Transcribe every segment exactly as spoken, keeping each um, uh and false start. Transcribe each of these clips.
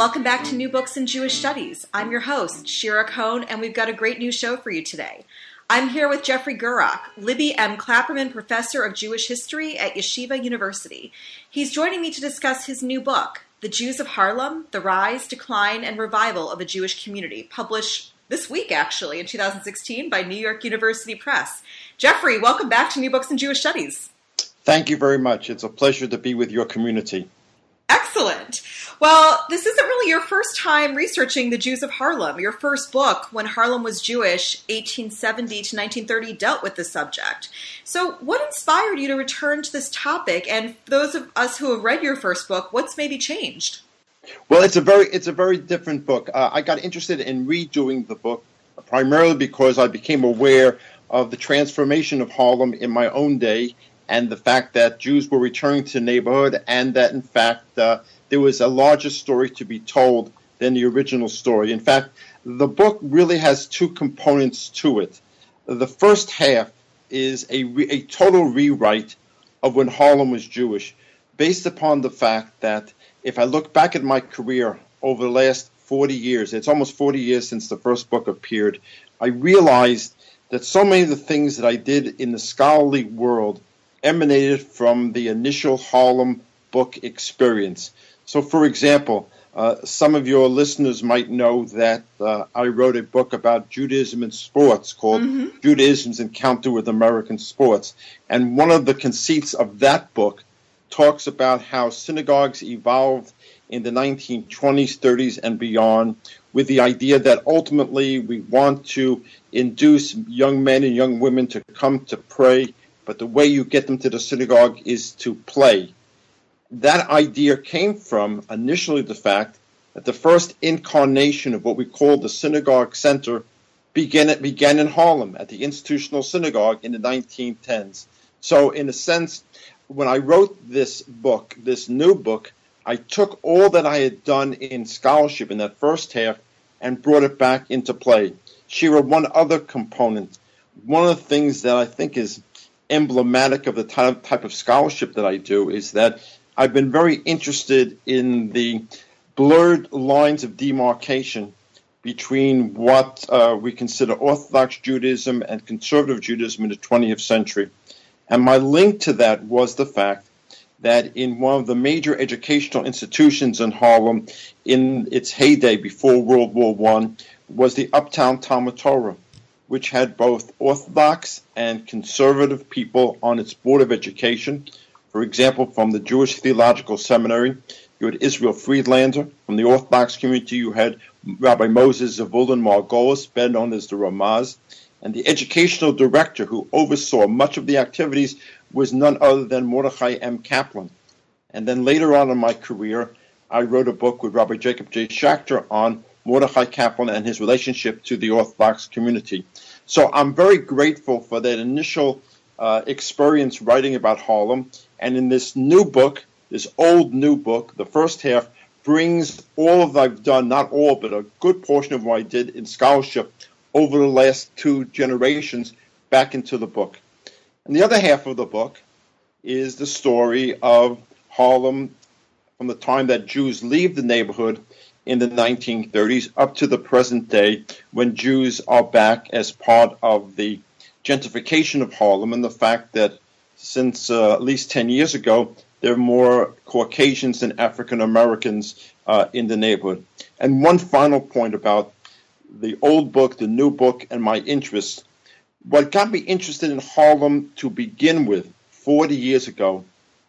welcome back to New Books in Jewish Studies. I'm your host, Shira Cohn, and we've got a great new show for you today. I'm here with Jeffrey Gurock, Libby M. Clapperman Professor of Jewish History at Yeshiva University. He's joining me to discuss his new book, The Jews of Harlem, The Rise, Decline, and Revival of a Jewish Community, published this week, actually, in two thousand sixteen by New York University Press. Jeffrey, welcome back to New Books in Jewish Studies. Thank you very much. It's a pleasure to be with your community. Excellent. Well, this isn't really your first time researching the Jews of Harlem. Your first book, When Harlem Was Jewish, eighteen seventy to nineteen thirty, dealt with the subject. So what inspired you to return to this topic? And for those of us who have read your first book, what's maybe changed? Well, it's a very it's a very different book. Uh, I got interested in redoing the book primarily because I became aware of the transformation of Harlem in my own day and the fact that Jews were returning to the neighborhood and that, in fact, uh, there was a larger story to be told than the original story. In fact, the book really has two components to it. The first half is a, re- a total rewrite of When Harlem Was Jewish, based upon the fact that if I look back at my career over the last forty years, it's almost forty years since the first book appeared, I realized that so many of the things that I did in the scholarly world emanated from the initial Harlem book experience. So, for example, uh, some of your listeners might know that uh, I wrote a book about Judaism in sports called mm-hmm. Judaism's Encounter with American Sports. And one of the conceits of that book talks about how synagogues evolved in the nineteen twenties, thirties, and beyond, with the idea that ultimately we want to induce young men and young women to come to pray, but the way you get them to the synagogue is to play. That idea came from initially the fact that the first incarnation of what we call the synagogue center began, began in Harlem at the Institutional Synagogue in the nineteen tens. So in a sense, when I wrote this book, this new book, I took all that I had done in scholarship in that first half and brought it back into play. Shira, one other component, one of the things that I think is emblematic of the type, type of scholarship that I do is that I've been very interested in the blurred lines of demarcation between what uh, we consider Orthodox Judaism and conservative Judaism in the twentieth century. And my link to that was the fact that in one of the major educational institutions in Harlem in its heyday before World War One was the Uptown Talmud Torah, which had both Orthodox and conservative people on its Board of Education. For example, from the Jewish Theological Seminary, you had Israel Friedlander. From the Orthodox community, you had Rabbi Moses Zavulun Margolis, better known as the Ramaz. And the educational director who oversaw much of the activities was none other than Mordechai M. Kaplan. And then later on in my career, I wrote a book with Rabbi Jacob J. Schachter on Mordechai Kaplan and his relationship to the Orthodox community. So I'm very grateful for that initial uh, experience writing about Harlem. And in this new book, this old new book, the first half brings all of I've done, not all, but a good portion of what I did in scholarship over the last two generations back into the book. And the other half of the book is the story of Harlem from the time that Jews leave the neighborhood in the nineteen thirties up to the present day when Jews are back as part of the gentrification of Harlem and the fact that since uh, at least ten years ago, there are more Caucasians than African Americans uh, in the neighborhood. And one final point about the old book, the new book, and my interests. What got me interested in Harlem to begin with forty years ago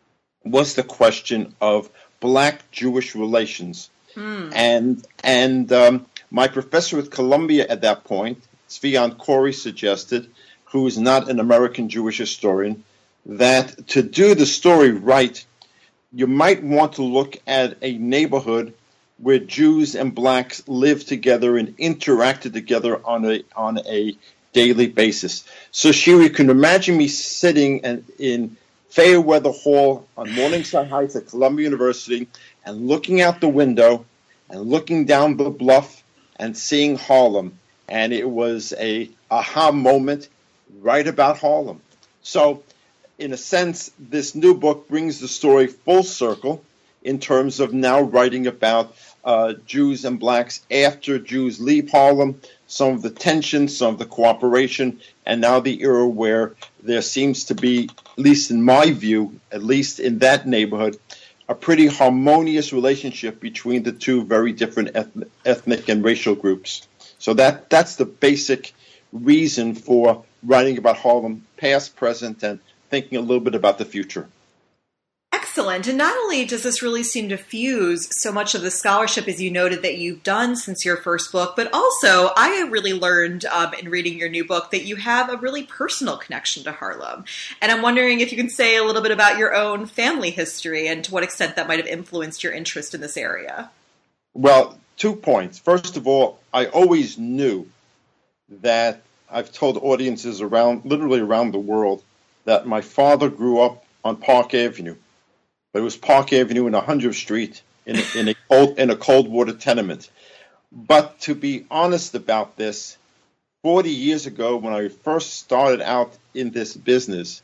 was the question of black-Jewish relations. Mm. And and um, my professor at Columbia at that point, Tzvi Corey, suggested, who is not an American Jewish historian, that to do the story right, you might want to look at a neighborhood where Jews and blacks lived together and interacted together on a on a daily basis. So, Shira, you can imagine me sitting in, in Fairweather Hall on Morningside Heights at Columbia University and looking out the window and looking down the bluff and seeing Harlem. And it was a aha moment right about Harlem. So, in a sense, this new book brings the story full circle. in terms of now writing about uh, Jews and blacks after Jews leave Harlem, some of the tension, some of the cooperation, and now the era where there seems to be, at least in my view, at least in that neighborhood, a pretty harmonious relationship between the two very different eth- ethnic and racial groups. So that that's the basic reason for writing about Harlem, past, present, and thinking a little bit about the future. Excellent. And not only does this really seem to fuse so much of the scholarship, as you noted, that you've done since your first book, but also I really learned um, in reading your new book that you have a really personal connection to Harlem. And I'm wondering if you can say a little bit about your own family history and to what extent that might have influenced your interest in this area. Well, two points. First of all, I always knew that I've told audiences around, literally around the world, that my father grew up on Park Avenue. But it was Park Avenue and one hundredth Street in, in, a cold, in a cold water tenement. But to be honest about this, forty years ago when I first started out in this business,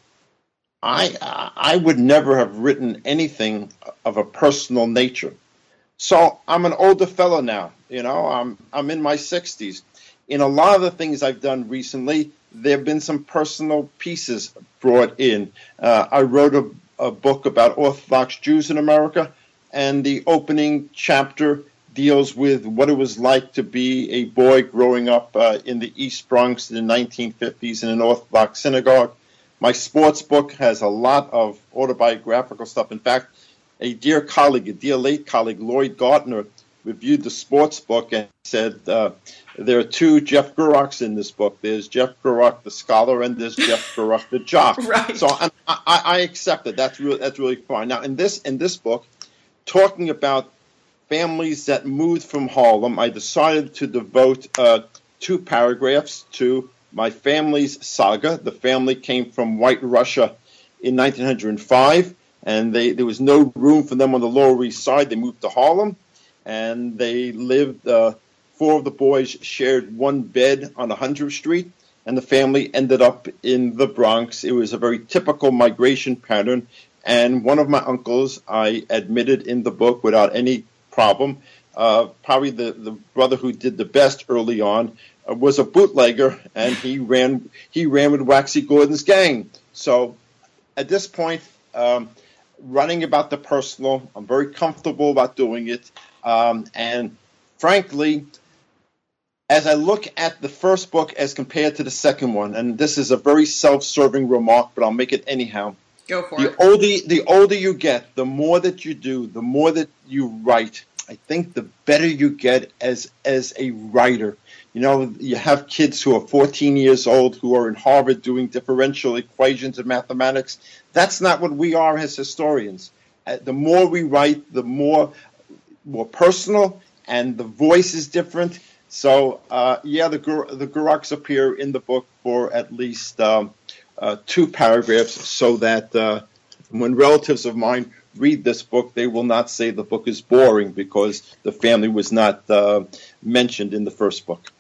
I I would never have written anything of a personal nature. So I'm an older fellow now, you know, I'm I'm in my sixties. In a lot of the things I've done recently, there have been some personal pieces brought in. Uh, I wrote a a book about Orthodox Jews in America, and the opening chapter deals with what it was like to be a boy growing up uh, in the East Bronx in the nineteen fifties in an Orthodox synagogue. My sports book has a lot of autobiographical stuff. In fact, a dear colleague, a dear late colleague, Lloyd Gardner, reviewed the sports book and said uh, there are two Jeff Gurocks in this book. There's Jeff Gurock, the scholar, and there's Jeff Gurock, the jock. Right. So I, I, I accept it. That's really that's really fine. Now, in this in this book, talking about families that moved from Harlem, I decided to devote uh, two paragraphs to my family's saga. The family came from White Russia in nineteen oh five, and they there was no room for them on the Lower East Side. They moved to Harlem, and they lived. Uh, Four of the boys shared one bed on one hundredth Street, and the family ended up in the Bronx. It was a very typical migration pattern, and one of my uncles, I admitted in the book without any problem, uh, probably the, the brother who did the best early on, uh, was a bootlegger, and he ran he ran with Waxy Gordon's gang. So at this point, um, running about the personal, I'm very comfortable about doing it, um, and frankly, as I look at the first book as compared to the second one, and this is a very self-serving remark, but I'll make it anyhow. Go for the it. Older, the older you get, the more that you do, the more that you write, I think the better you get as as a writer. You know, you have kids who are fourteen years old who are in Harvard doing differential equations in mathematics. That's not what we are as historians. Uh, the more we write, the more, more personal, and the voice is different. So, uh, yeah, the the Gurocks appear in the book for at least um, uh, two paragraphs so that uh, when relatives of mine read this book, they will not say the book is boring because the family was not uh, mentioned in the first book.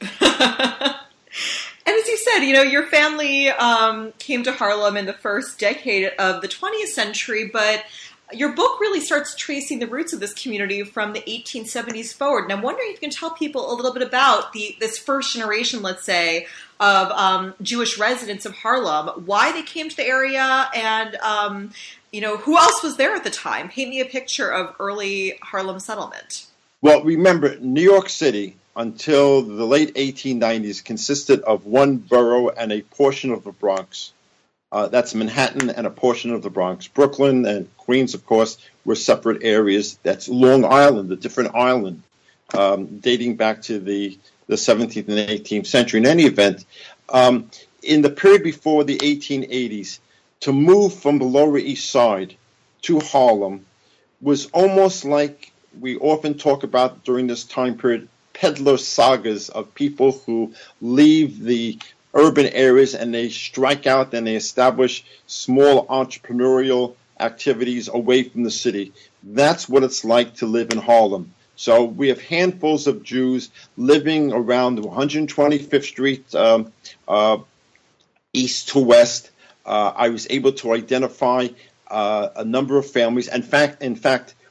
And as you said, you know, your family um, came to Harlem in the first decade of the twentieth century, but your book really starts tracing the roots of this community from the eighteen seventies forward. And I'm wondering if you can tell people a little bit about the this first generation, let's say, of um, Jewish residents of Harlem, why they came to the area, and, um, you know, who else was there at the time? Paint me a picture of early Harlem settlement. Well, remember, New York City, until the late eighteen nineties, consisted of one borough and a portion of the Bronx. Uh, that's Manhattan and a portion of the Bronx. Brooklyn and Queens, of course, were separate areas. That's Long Island, a different island, um, dating back to the, the seventeenth and eighteenth century. In any event, um, in the period before the eighteen eighties, to move from the Lower East Side to Harlem was almost like we often talk about during this time period, peddler sagas of people who leave the urban areas and they strike out and they establish small entrepreneurial activities away from the city. That's what it's like to live in Harlem. So we have handfuls of Jews living around one hundred twenty-fifth Street, um, uh, east to west. Uh, I was able to identify uh, a number of families. In fact, in fact,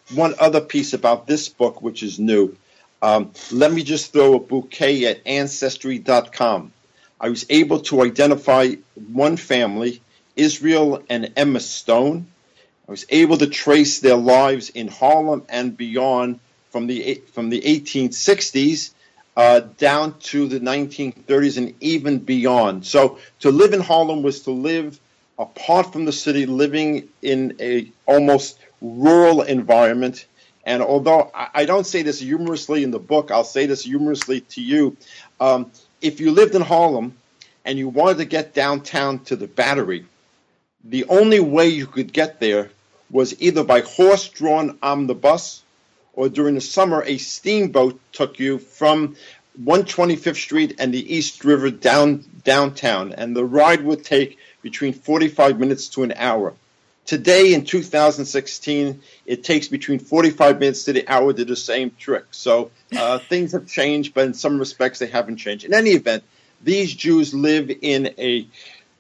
one other piece about this book, which is new. Um, let me just throw a bouquet at Ancestry dot com. I was able to identify one family, Israel and Emma Stone. I was able to trace their lives in Harlem and beyond from the from the eighteen sixties uh, down to the nineteen thirties and even beyond. So to live in Harlem was to live apart from the city, living in a almost rural environment. And although I don't say this humorously in the book, I'll say this humorously to you. Um, if you lived in Harlem and you wanted to get downtown to the Battery, the only way you could get there was either by horse-drawn omnibus, or during the summer, a steamboat took you from one hundred twenty-fifth Street and the East River down downtown. And the ride would take between forty-five minutes to an hour. Today, in two thousand sixteen, it takes between forty-five minutes to the hour to do the same trick. So uh, things have changed, but in some respects, they haven't changed. In any event, these Jews live in a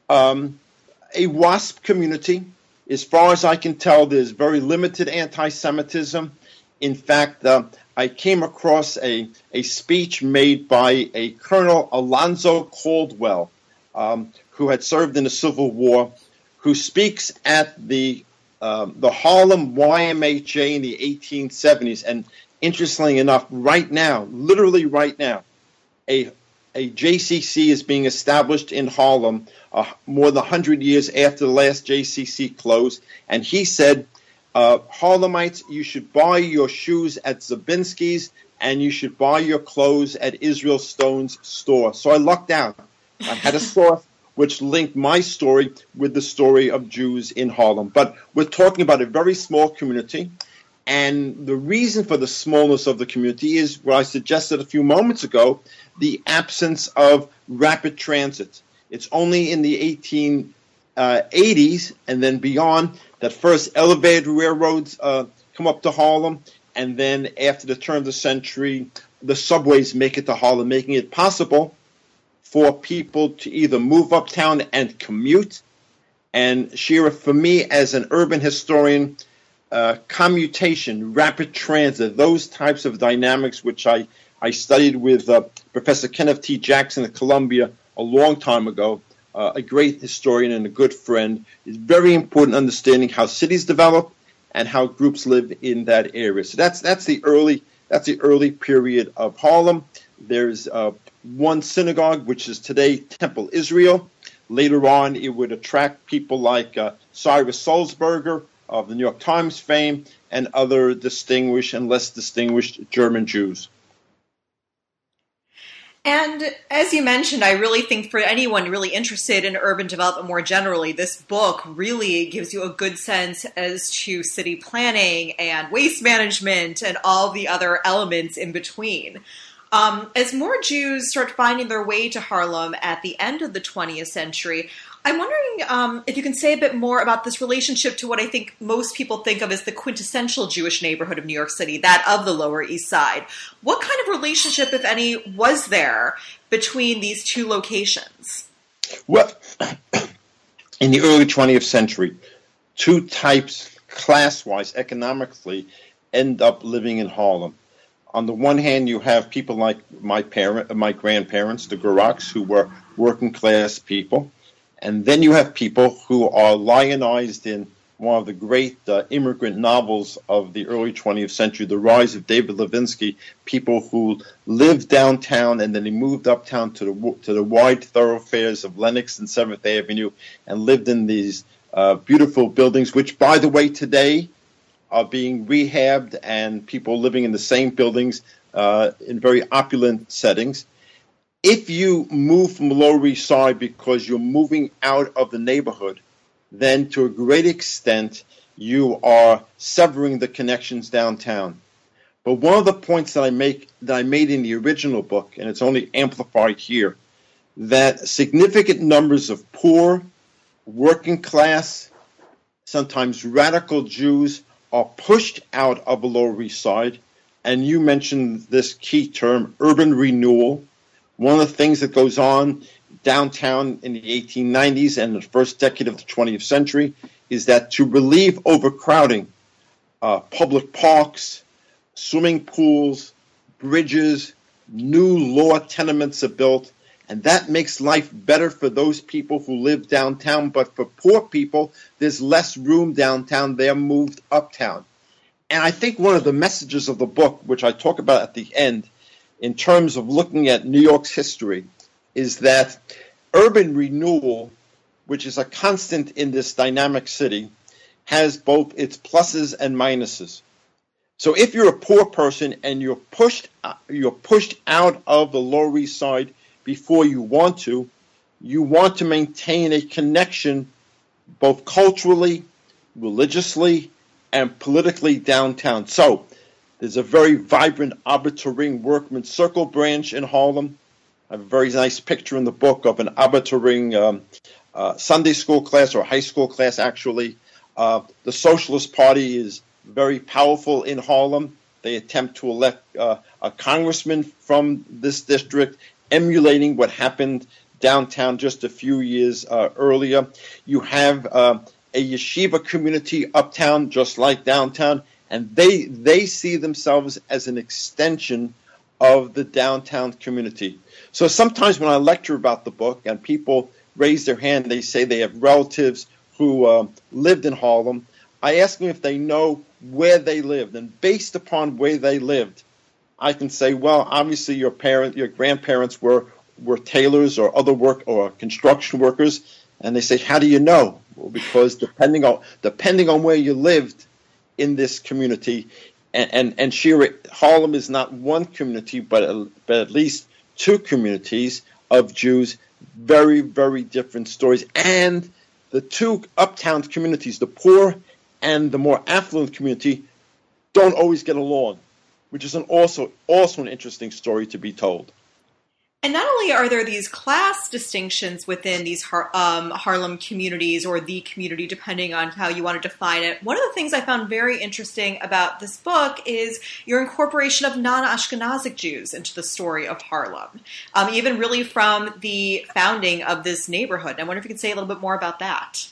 um, a WASP community. As far as I can tell, there's very limited anti-Semitism. In fact, uh, I came across a, a speech made by a Colonel Alonzo Caldwell, um, who had served in the Civil War, who speaks at the um, the Harlem Y M H A in the eighteen seventies. And interestingly enough, right now, literally right now, a a J C C is being established in Harlem uh, more than one hundred years after the last J C C closed. And he said, uh, Harlemites, you should buy your shoes at Zabinski's and you should buy your clothes at Israel Stone's store. So I lucked out. I had a source which linked my story with the story of Jews in Harlem. But we're talking about a very small community. And the reason for the smallness of the community is what I suggested a few moments ago, the absence of rapid transit. It's only in the eighteen eighties and then beyond that first elevated railroads uh, come up to Harlem. And then after the turn of the century, the subways make it to Harlem, making it possible for people to either move uptown and commute. And Shira, for me as an urban historian, uh, commutation, rapid transit, those types of dynamics, which I, I studied with uh, Professor Kenneth T. Jackson at Columbia a long time ago, uh, a great historian and a good friend, is very important understanding how cities develop and how groups live in that area. So that's that's the early that's the early period of Harlem. There's uh, one synagogue, which is today Temple Israel. Later on, it would attract people like uh, Cyrus Sulzberger of the New York Times fame and other distinguished and less distinguished German Jews. And as you mentioned, I really think for anyone really interested in urban development more generally, this book really gives you a good sense as to city planning and waste management and all the other elements in between. Um, as more Jews start finding their way to Harlem at the end of the twentieth century, I'm wondering um, if you can say a bit more about this relationship to what I think most people think of as the quintessential Jewish neighborhood of New York City, that of the Lower East Side. What kind of relationship, if any, was there between these two locations? Well, in the early twentieth century, two types, class-wise, economically, end up living in Harlem. On the one hand, you have people like my parent, my grandparents, the Guraks, who were working-class people. And then you have people who are lionized in one of the great uh, immigrant novels of the early twentieth century, The Rise of David Levinsky, people who lived downtown and then they moved uptown to the to the wide thoroughfares of Lenox and seventh Avenue and lived in these uh, beautiful buildings, which, by the way, today are being rehabbed and people living in the same buildings uh, in very opulent settings. If you move from the Lower East Side because you're moving out of the neighborhood, then to a great extent you are severing the connections downtown. But one of the points that I make that I made in the original book, and it's only amplified here, that significant numbers of poor, working class, sometimes radical Jews are pushed out of the Lower East Side, and you mentioned this key term, urban renewal. One of the things that goes on downtown in the eighteen nineties and the first decade of the twentieth century is that to relieve overcrowding, uh, public parks, swimming pools, bridges, new law tenements are built, and that makes life better for those people who live downtown. But for poor people, there's less room downtown. They're moved uptown. And I think one of the messages of the book, which I talk about at the end, in terms of looking at New York's history, is that urban renewal, which is a constant in this dynamic city, has both its pluses and minuses. So if you're a poor person and you're pushed, you're pushed out of the Lower East Side before you want to, you want to maintain a connection both culturally, religiously, and politically downtown. So there's a very vibrant Abba Turing Workman Circle branch in Harlem. I have a very nice picture in the book of an Abba Turing um, uh, Sunday school class, or high school class, actually. Uh, the Socialist Party is very powerful in Harlem. They attempt to elect uh, a congressman from this district, emulating what happened downtown just a few years uh, earlier. You have uh, a yeshiva community uptown, just like downtown, and they they see themselves as an extension of the downtown community. So sometimes when I lecture about the book and people raise their hand, they say they have relatives who uh, lived in Harlem, I ask them if they know where they lived, and based upon where they lived, I can say, well, obviously your parent, your grandparents were were tailors or other work or construction workers, and they say, how do you know? Well, because depending on depending on where you lived in this community, and and, and Shira, Harlem is not one community, but but at least two communities of Jews, very very different stories, and the two uptown communities, the poor and the more affluent community, don't always get along, which is an also also an interesting story to be told. And not only are there these class distinctions within these Har- um, Harlem communities, or the community, depending on how you want to define it, one of the things I found very interesting about this book is your incorporation of non-Ashkenazic Jews into the story of Harlem, um, even really from the founding of this neighborhood. I wonder if you could say a little bit more about that.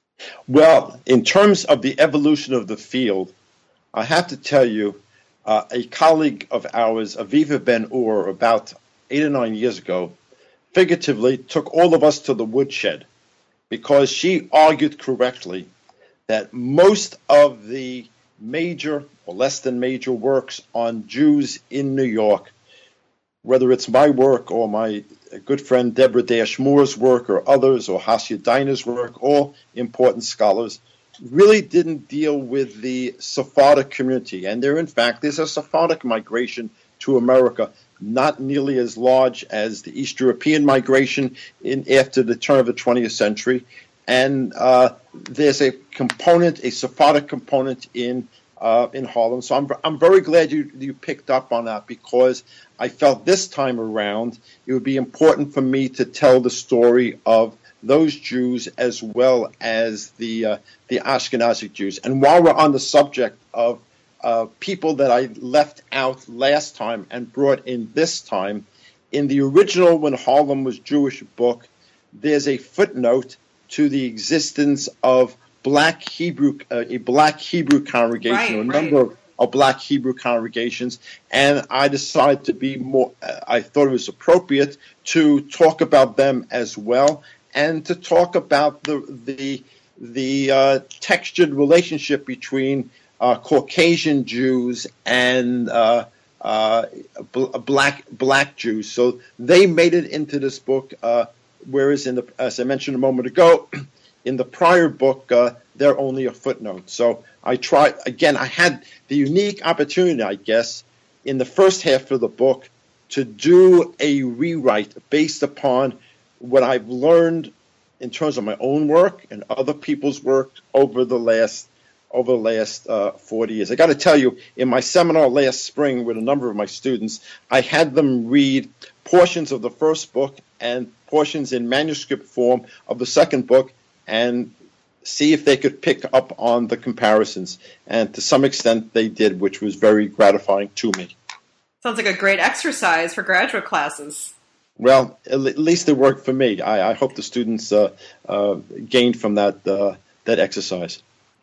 Well, in terms of the evolution of the field, I have to tell you, uh, a colleague of ours, Aviva Ben-Ur, about eight or nine years ago, figuratively took all of us to the woodshed, because she argued correctly that most of the major or less than major works on Jews in New York, whether it's my work or my good friend Deborah Dash Moore's work or others, or Hasia Dinah's work, all important scholars, really didn't deal with the Sephardic community. And there, in fact, there's a Sephardic migration to America, not nearly as large as the East European migration in after the turn of the twentieth century. And uh, there's a component, a Sephardic component in uh, in Harlem. So I'm I'm very glad you you picked up on that, because I felt this time around it would be important for me to tell the story of those Jews as well as the uh, the Ashkenazic Jews. And while we're on the subject of uh, people that I left out last time and brought in this time, in the original When Harlem Was Jewish book, there's a footnote to the existence of black Hebrew, uh, a black Hebrew congregation, right, or a right. number of, of black Hebrew congregations, and I decided to be more, uh, I thought it was appropriate to talk about them as well, and to talk about the the the uh, textured relationship between uh, Caucasian Jews and uh, uh, bl- black black Jews. So they made it into this book, uh, whereas in the, as I mentioned a moment ago, in the prior book, uh, they're only a footnote. So I tried again. I had the unique opportunity, I guess, in the first half of the book to do a rewrite based upon what I've learned in terms of my own work and other people's work over the last over the last uh, forty years. I got to tell you, in my seminar last spring with a number of my students, I had them read portions of the first book and portions in manuscript form of the second book and see if they could pick up on the comparisons. And to some extent they did, which was very gratifying to me. Sounds like a great exercise for graduate classes. Well, at least it worked for me. I, I hope the students uh, uh, gained from that uh, that exercise.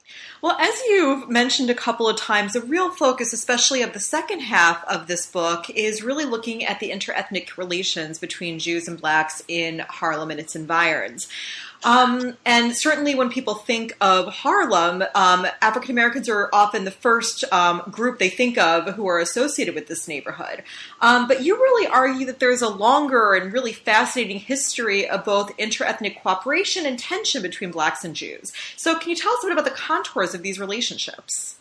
Well, as you've mentioned a couple of times, the real focus, especially of the second half of this book, is really looking at the interethnic relations between Jews and blacks in Harlem and its environs. Um, and certainly when people think of Harlem, um, African Americans are often the first um, group they think of who are associated with this neighborhood. Um, but you really argue that there's a longer and really fascinating history of both interethnic cooperation and tension between blacks and Jews. So can you tell us a bit about the contours of these relationships?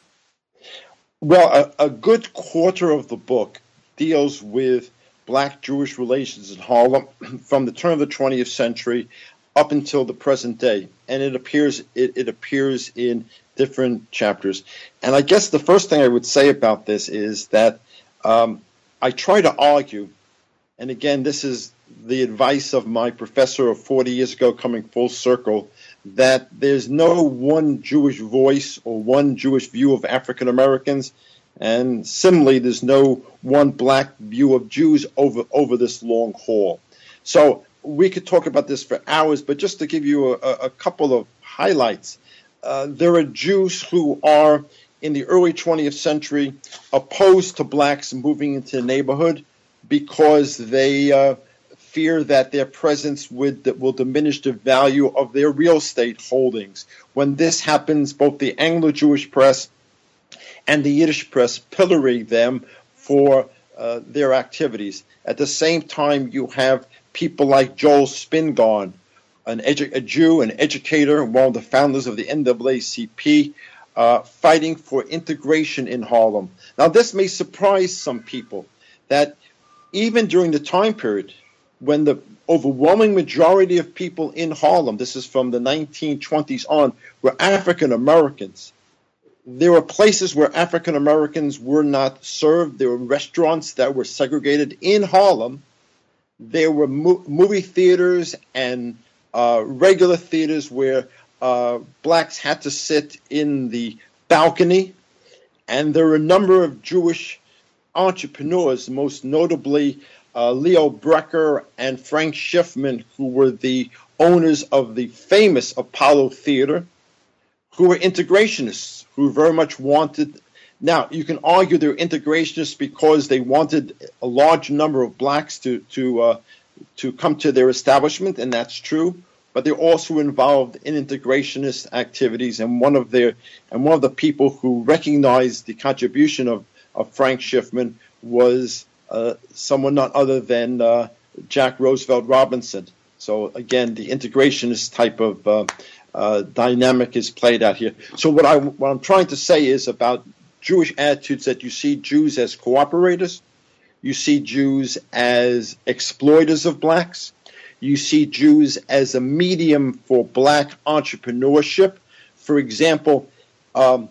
Well, a, a good quarter of the book deals with black-Jewish relations in Harlem from the turn of the twentieth century up until the present day, and it appears it, it appears in different chapters. And I guess the first thing I would say about this is that um, I try to argue, and again, this is the advice of my professor of forty years ago coming full circle, that there's no one Jewish voice or one Jewish view of African Americans, and similarly, there's no one black view of Jews over, over this long haul. So we could talk about this for hours, but just to give you a, a couple of highlights, uh, there are Jews who are, in the early twentieth century, opposed to blacks moving into the neighborhood because they uh, fear that their presence would, that will diminish the value of their real estate holdings. When this happens, both the Anglo-Jewish press and the Yiddish press pillory them for uh, their activities. At the same time, you have people like Joel Spingarn, an edu- a Jew, an educator, one of the founders of the N double A C P, uh, fighting for integration in Harlem. Now, this may surprise some people that even during the time period when the overwhelming majority of people in Harlem, this is from the nineteen twenties on, were African Americans, there were places where African Americans were not served. There were restaurants that were segregated in Harlem. There were mo- movie theaters and uh, regular theaters where uh, blacks had to sit in the balcony. And there were a number of Jewish entrepreneurs, most notably uh, Leo Brecker and Frank Schiffman, who were the owners of the famous Apollo Theater, who were integrationists, who very much wanted. Now, you can argue they're integrationists because they wanted a large number of blacks to to uh, to come to their establishment, and that's true. But they're also involved in integrationist activities, and one of their and one of the people who recognized the contribution of, of Frank Schiffman was uh, someone not other than uh, Jack Roosevelt Robinson. So again, the integrationist type of uh, uh, dynamic is played out here. So what I what I'm trying to say is about Jewish attitudes that you see Jews as cooperators, you see Jews as exploiters of blacks, you see Jews as a medium for black entrepreneurship. For example, um,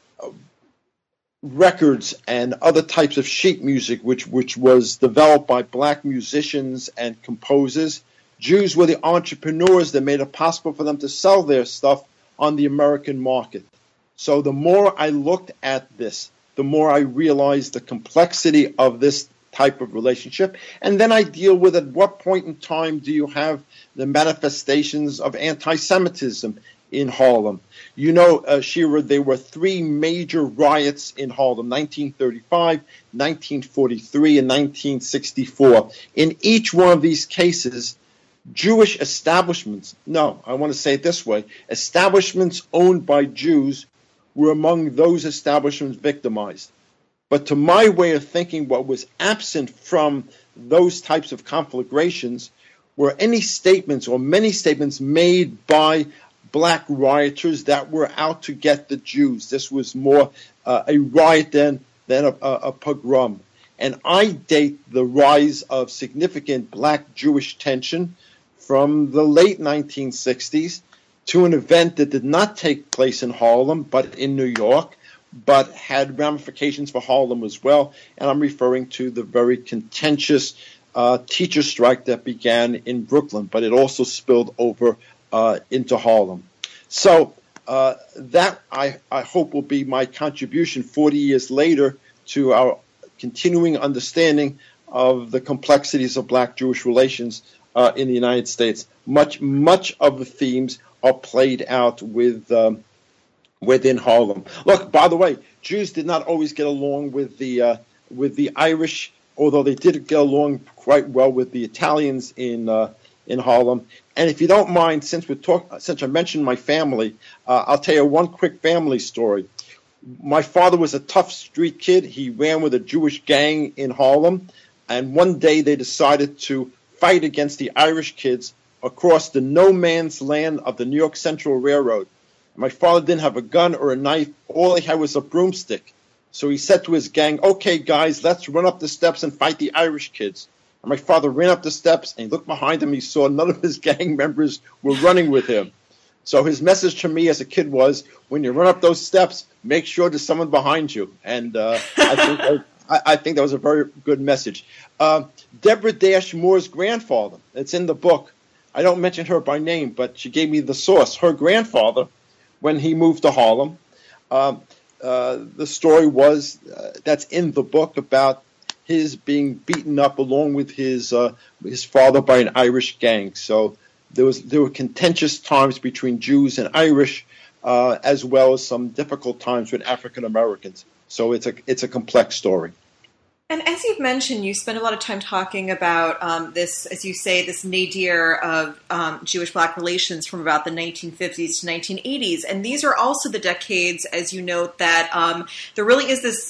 records and other types of sheet music, which, which was developed by black musicians and composers. Jews were the entrepreneurs that made it possible for them to sell their stuff on the American market. So the more I looked at this, the more I realized the complexity of this type of relationship. And then I deal with at what point in time do you have the manifestations of anti-Semitism in Harlem. You know, uh, Shira, there were three major riots in Harlem, nineteen thirty-five, nineteen forty-three, and nineteen sixty-four. In each one of these cases, Jewish establishments, no, I want to say it this way, establishments owned by Jews were among those establishments victimized. But to my way of thinking, what was absent from those types of conflagrations were any statements or many statements made by black rioters that were out to get the Jews. This was more uh, a riot than, than a, a, a pogrom. And I date the rise of significant black-Jewish tension from the late nineteen sixties to an event that did not take place in Harlem, but in New York, but had ramifications for Harlem as well. And I'm referring to the very contentious uh, teacher strike that began in Brooklyn, but it also spilled over uh, into Harlem. So uh, that, I, I hope, will be my contribution forty years later to our continuing understanding of the complexities of black-Jewish relations uh, in the United States. Much, much of the themes are played out with um, within Harlem. Look, by the way, Jews did not always get along with the uh, with the Irish, although they did get along quite well with the Italians in uh, in Harlem. And if you don't mind, since we talk, since I mentioned my family, uh, I'll tell you one quick family story. My father was a tough street kid. He ran with a Jewish gang in Harlem, and one day they decided to fight against the Irish kids across the no man's land of the New York Central Railroad. My father didn't have a gun or a knife. All he had was a broomstick. So he said to his gang, "Okay, guys, let's run up the steps and fight the Irish kids." And my father ran up the steps, and he looked behind him. He saw none of his gang members were running with him. So his message to me as a kid was, when you run up those steps, make sure there's someone behind you. And uh, I, think that, I, I think that was a very good message. Uh, Deborah Dash Moore's grandfather, it's in the book. I don't mention her by name, but she gave me the source. Her grandfather, when he moved to Harlem, uh, uh, the story was, uh, that's in the book, about his being beaten up along with his uh, his father by an Irish gang. So there was there were contentious times between Jews and Irish, uh, as well as some difficult times with African Americans. So it's a it's a complex story. And as you've mentioned, you spend a lot of time talking about um, this, as you say, this nadir of um, Jewish-Black relations from about the nineteen fifties to nineteen eighties. And these are also the decades, as you note, that um, there really is this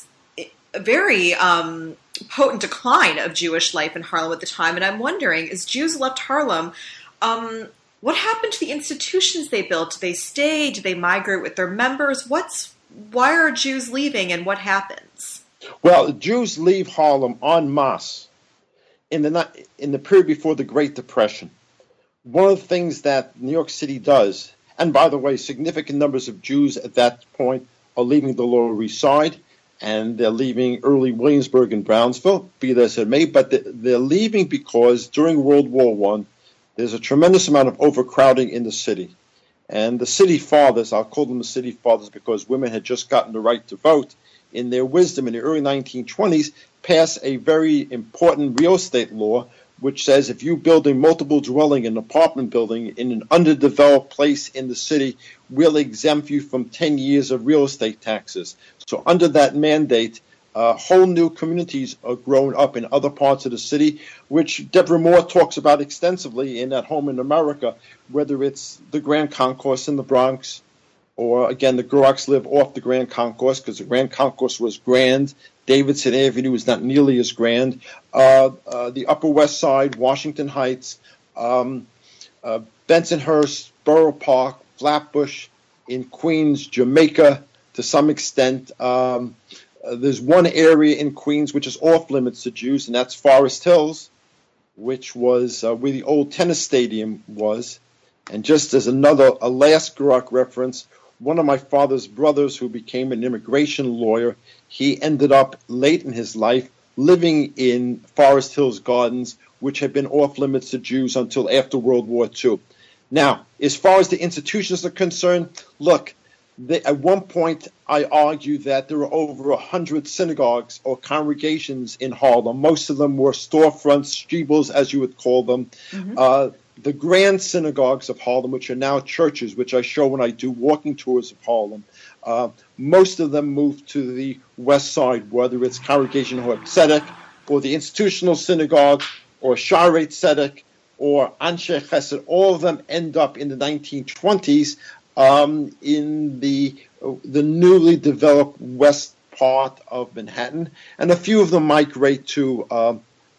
very um, potent decline of Jewish life in Harlem at the time. And I'm wondering, as Jews left Harlem, um, what happened to the institutions they built? Did they stay? Did they migrate with their members? What's why are Jews leaving, and what happens? Well, Jews leave Harlem en masse in the in the period before the Great Depression. One of the things that New York City does, and by the way, significant numbers of Jews at that point are leaving the Lower East Side, and they're leaving early Williamsburg and Brownsville, be that as it may, but they're leaving because during World War One, there's a tremendous amount of overcrowding in the city. And the city fathers, I'll call them the city fathers because women had just gotten the right to vote, in their wisdom in the early nineteen twenties, passed a very important real estate law which says if you build a multiple dwelling, an apartment building in an underdeveloped place in the city, we'll exempt you from ten years of real estate taxes. So under that mandate, uh, whole new communities are grown up in other parts of the city, which Deborah Moore talks about extensively in At Home in America, whether it's the Grand Concourse in the Bronx, or again, the Grocks live off the Grand Concourse because the Grand Concourse was grand. Davidson Avenue is not nearly as grand. Uh, uh, the Upper West Side, Washington Heights, um, uh, Bensonhurst, Borough Park, Flatbush, in Queens, Jamaica, to some extent. Um, uh, there's one area in Queens which is off limits to Jews, and that's Forest Hills, which was uh, where the old tennis stadium was. And just as another, a last Grok reference, one of my father's brothers who became an immigration lawyer, he ended up late in his life living in Forest Hills Gardens, which had been off limits to Jews until after World War Two. Now, as far as the institutions are concerned, look, they, at one point I argue that there were over a hundred synagogues or congregations in Harlem. Most of them were storefronts, shtibels, as you would call them. Mm-hmm. Uh, the grand synagogues of Harlem, which are now churches, which I show when I do walking tours of Harlem, uh, most of them moved to the west side, whether it's Congregation Hor Tzedek or the Institutional Synagogue or Shaarei Tzedek or Anshe Chesed. All of them end up in the nineteen twenties um, in the uh, the newly developed west part of Manhattan, and a few of them migrate to uh,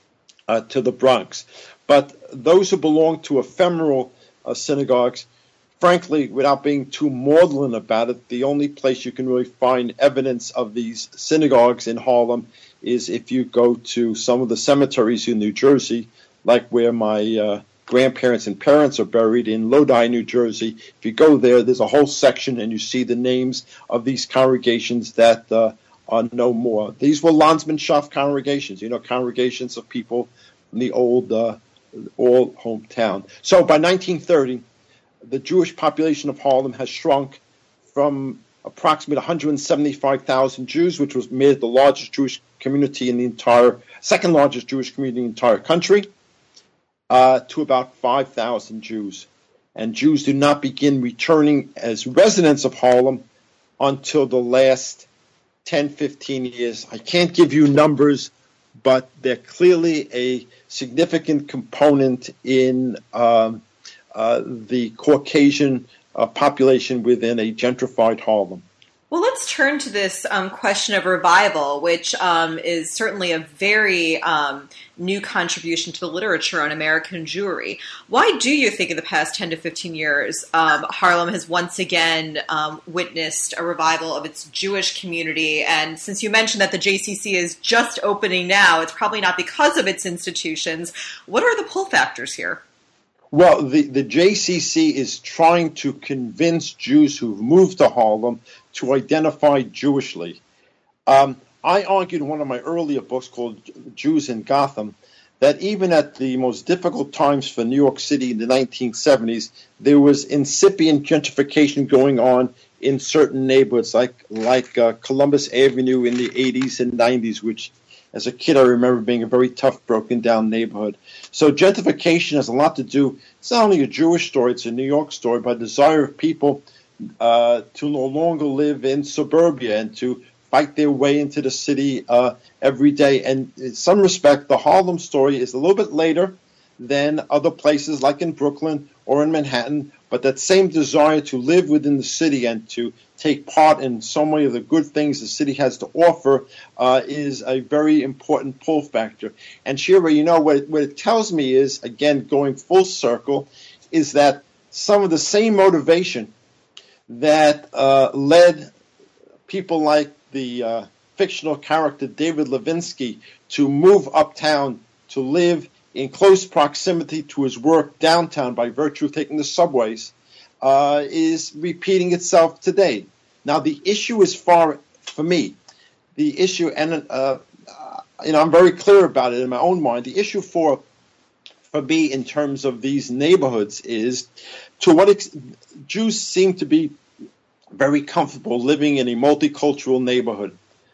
uh, to the Bronx. But those who belong to ephemeral uh, synagogues, frankly, without being too maudlin about it, the only place you can really find evidence of these synagogues in Harlem is if you go to some of the cemeteries in New Jersey, like where my uh, grandparents and parents are buried in Lodi, New Jersey. If you go there, there's a whole section and you see the names of these congregations that uh, are no more. These were Landsmannschaft congregations, you know, congregations of people from the old uh, old hometown. So by nineteen thirty, the Jewish population of Harlem has shrunk from approximately one hundred seventy-five thousand Jews, which was made the largest Jewish community in the entire, second largest Jewish community in the entire country, uh, to about five thousand Jews. And Jews do not begin returning as residents of Harlem until the last ten, fifteen years. I can't give you numbers, but they're clearly a significant component in um, uh, the Caucasian uh, population within a gentrified Harlem. Well, let's turn to this um, question of revival, which um, is certainly a very um, new contribution to the literature on American Jewry. Why do you think in the past ten to fifteen years um, Harlem has once again um, witnessed a revival of its Jewish community? And since you mentioned that the J C C is just opening now, it's probably not because of its institutions. What are the pull factors here? Well, the, the J C C is trying to convince Jews who've moved to Harlem to identify Jewishly. Um, I argued in one of my earlier books called Jews in Gotham that even at the most difficult times for New York City in the nineteen seventies, there was incipient gentrification going on in certain neighborhoods, like, like uh, Columbus Avenue in the eighties and nineties, which as a kid I remember being a very tough, broken-down neighborhood. So gentrification has a lot to do, it's not only a Jewish story, it's a New York story, but a desire of people uh, to no longer live in suburbia and to fight their way into the city uh, every day. And in some respect, the Harlem story is a little bit later than other places like in Brooklyn or in Manhattan, but that same desire to live within the city and to take part in so many of the good things the city has to offer uh, is a very important pull factor. And Shira, you know, what it, what it tells me is, again, going full circle, is that some of the same motivation that uh, led people like the uh, fictional character David Levinsky to move uptown to live in close proximity to his work downtown by virtue of taking the subways, uh, is repeating itself today. Now, the issue is far, for me, the issue, and uh, uh, you know, I'm very clear about it in my own mind, the issue for, for me in terms of these neighborhoods is to what ex- Jews seem to be very comfortable living in a multicultural neighborhood.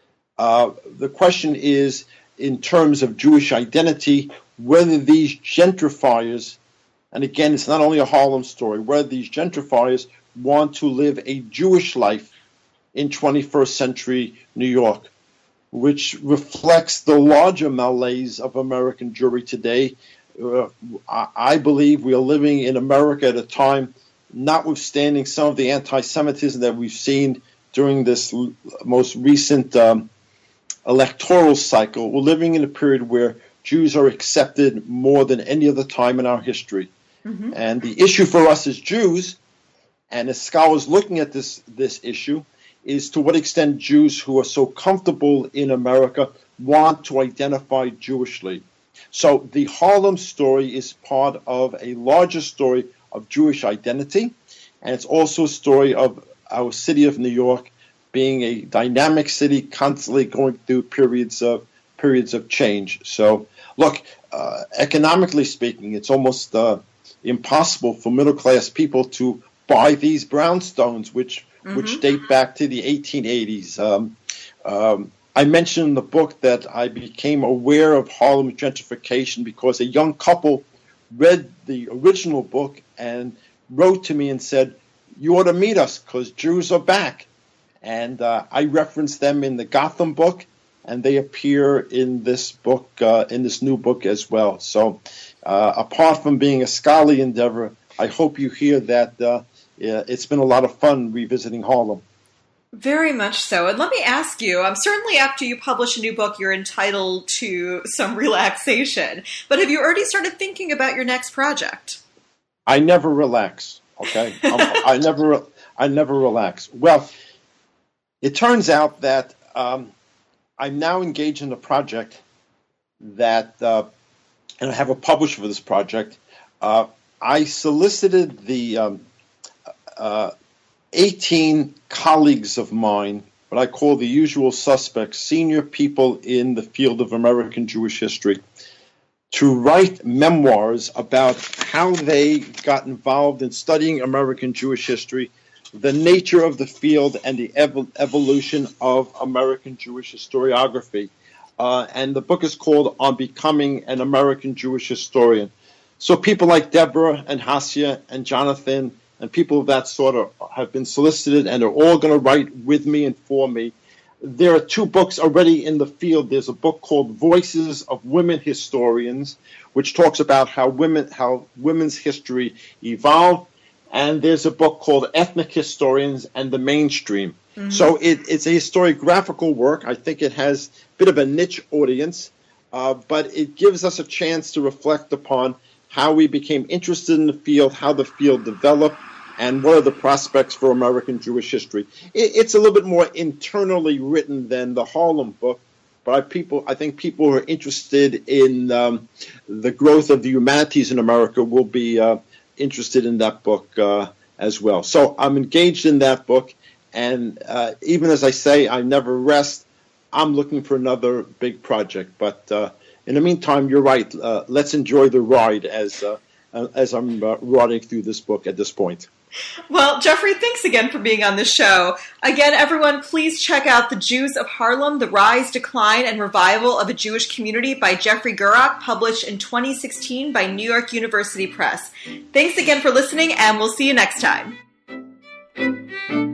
Uh, the question is, in terms of Jewish identity, whether these gentrifiers, and again, it's not only a Harlem story, whether these gentrifiers want to live a Jewish life in twenty-first century New York, which reflects the larger malaise of American Jewry today. Uh, I believe we are living in America at a time, notwithstanding some of the anti-Semitism that we've seen during this most recent um, electoral cycle, we're living in a period where Jews are accepted more than any other time in our history. Mm-hmm. And the issue for us as Jews, and as scholars looking at this, this issue, is to what extent Jews who are so comfortable in America want to identify Jewishly. So the Harlem story is part of a larger story of Jewish identity, and it's also a story of our city of New York being a dynamic city, constantly going through periods of periods of change. So, look, uh, economically speaking, it's almost uh, impossible for middle-class people to buy these brownstones, which mm-hmm. which date back to the eighteen eighties. Um, um, I mentioned in the book that I became aware of Harlem gentrification because a young couple read the original book and wrote to me and said, "You ought to meet us because Jews are back." And uh, I referenced them in the Gotham book, and they appear in this book, uh, in this new book as well. So, uh, apart from being a scholarly endeavor, I hope you hear that uh, it's been a lot of fun revisiting Harlem. Very much so. And let me ask you, um, certainly after you publish a new book, you're entitled to some relaxation. But have you already started thinking about your next project? I never relax, okay? I never I never relax. Well, it turns out that um, I'm now engaged in a project that, uh, and I have a publisher for this project. Uh, I solicited the um, uh, eighteen colleagues of mine, what I call the usual suspects, senior people in the field of American Jewish history, to write memoirs about how they got involved in studying American Jewish history, the nature of the field, and the ev- evolution of American Jewish historiography. Uh, and the book is called On Becoming an American Jewish Historian. So people like Deborah and Hassia and Jonathan and people of that sort of have been solicited and are all going to write with me and for me. There are two books already in the field. There's a book called Voices of Women Historians, which talks about how women, how women's history evolved. And there's a book called Ethnic Historians and the Mainstream. Mm-hmm. So it, it's a historiographical work. I think it has a bit of a niche audience, uh, but it gives us a chance to reflect upon how we became interested in the field, how the field developed, and what are the prospects for American Jewish history. It, it's a little bit more internally written than the Harlem book, but I, people, I think people who are interested in um, the growth of the humanities in America will be uh, interested in that book uh, as well. So I'm engaged in that book, and uh, even as I say, I never rest. I'm looking for another big project, but uh, in the meantime, you're right. Uh, let's enjoy the ride as uh, as I'm uh, riding through this book at this point. Well, Jeffrey, thanks again for being on the show. Again, everyone, please check out The Jews of Harlem, The Rise, Decline, and Revival of a Jewish Community by Jeffrey Gurok, published in twenty sixteen by New York University Press. Thanks again for listening, and we'll see you next time.